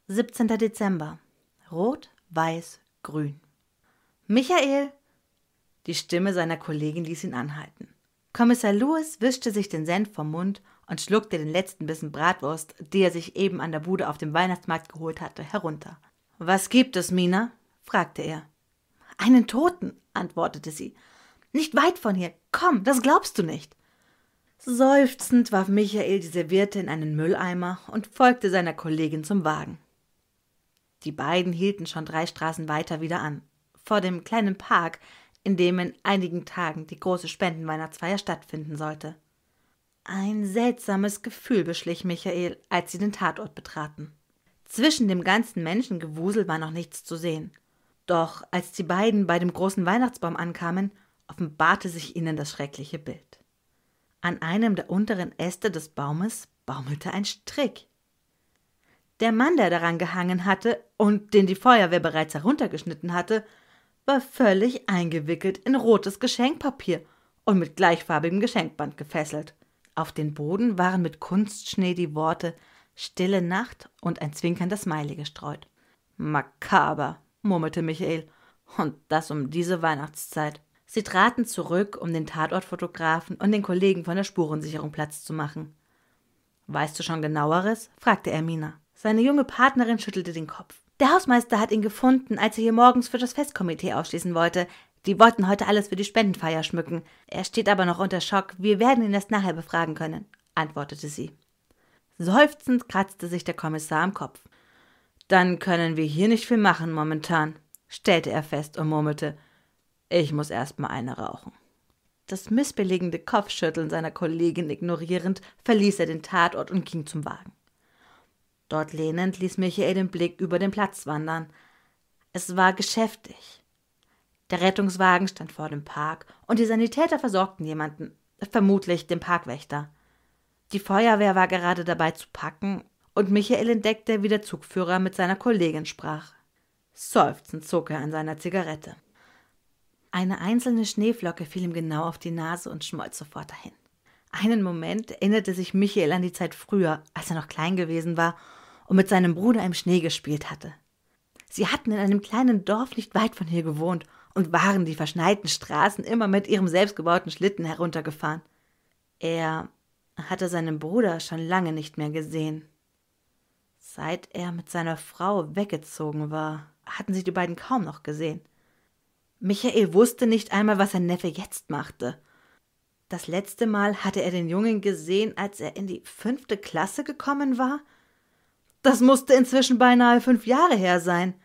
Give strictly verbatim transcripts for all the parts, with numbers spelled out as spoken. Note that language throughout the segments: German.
siebzehnter Dezember. Rot, Weiß, Grün. »Michael!« Die Stimme seiner Kollegin ließ ihn anhalten. Kommissar Lewis wischte sich den Senf vom Mund und schluckte den letzten Bissen Bratwurst, die er sich eben an der Bude auf dem Weihnachtsmarkt geholt hatte, herunter. »Was gibt es, Mina?« fragte er. »Einen Toten«, antwortete sie. »Nicht weit von hier. Komm, das glaubst du nicht.« Seufzend warf Michael die Serviette in einen Mülleimer und folgte seiner Kollegin zum Wagen. Die beiden hielten schon drei Straßen weiter wieder an, vor dem kleinen Park, in dem in einigen Tagen die große Spendenweihnachtsfeier stattfinden sollte. Ein seltsames Gefühl beschlich Michael, als sie den Tatort betraten. Zwischen dem ganzen Menschengewusel war noch nichts zu sehen. Doch als die beiden bei dem großen Weihnachtsbaum ankamen, offenbarte sich ihnen das schreckliche Bild. An einem der unteren Äste des Baumes baumelte ein Strick. Der Mann, der daran gehangen hatte und den die Feuerwehr bereits heruntergeschnitten hatte, war völlig eingewickelt in rotes Geschenkpapier und mit gleichfarbigem Geschenkband gefesselt. Auf den Boden waren mit Kunstschnee die Worte »Stille Nacht« und ein zwinkernder Smiley gestreut. »Makaber«, murmelte Michael, »und das um diese Weihnachtszeit.« Sie traten zurück, um den Tatortfotografen und den Kollegen von der Spurensicherung Platz zu machen. »Weißt du schon Genaueres?« fragte er Mina. Seine junge Partnerin schüttelte den Kopf. »Der Hausmeister hat ihn gefunden, als er hier morgens für das Festkomitee ausschließen wollte. Die wollten heute alles für die Spendenfeier schmücken. Er steht aber noch unter Schock. Wir werden ihn erst nachher befragen können«, antwortete sie. Seufzend kratzte sich der Kommissar am Kopf. »Dann können wir hier nicht viel machen momentan«, stellte er fest und murmelte, »ich muss erst mal eine rauchen.« Das missbilligende Kopfschütteln seiner Kollegin ignorierend, verließ er den Tatort und ging zum Wagen. Dort lehnend ließ Michael den Blick über den Platz wandern. Es war geschäftig. Der Rettungswagen stand vor dem Park und die Sanitäter versorgten jemanden, vermutlich den Parkwächter. Die Feuerwehr war gerade dabei zu packen und Michael entdeckte, wie der Zugführer mit seiner Kollegin sprach. Seufzend zog er an seiner Zigarette. Eine einzelne Schneeflocke fiel ihm genau auf die Nase und schmolz sofort dahin. Einen Moment erinnerte sich Michael an die Zeit früher, als er noch klein gewesen war und mit seinem Bruder im Schnee gespielt hatte. Sie hatten in einem kleinen Dorf nicht weit von hier gewohnt und waren die verschneiten Straßen immer mit ihrem selbstgebauten Schlitten heruntergefahren. Er hatte seinen Bruder schon lange nicht mehr gesehen. Seit er mit seiner Frau weggezogen war, hatten sich die beiden kaum noch gesehen. Michael wusste nicht einmal, was sein Neffe jetzt machte. Das letzte Mal hatte er den Jungen gesehen, als er in die fünfte Klasse gekommen war. Das musste inzwischen beinahe fünf Jahre her sein.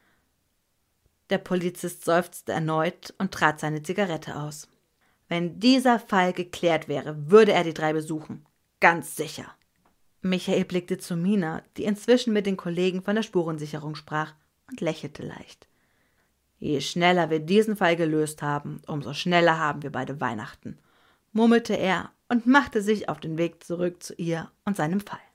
Der Polizist seufzte erneut und trat seine Zigarette aus. Wenn dieser Fall geklärt wäre, würde er die drei besuchen. Ganz sicher. Michael blickte zu Mina, die inzwischen mit den Kollegen von der Spurensicherung sprach, und lächelte leicht. Je schneller wir diesen Fall gelöst haben, umso schneller haben wir beide Weihnachten, murmelte er und machte sich auf den Weg zurück zu ihr und seinem Fall.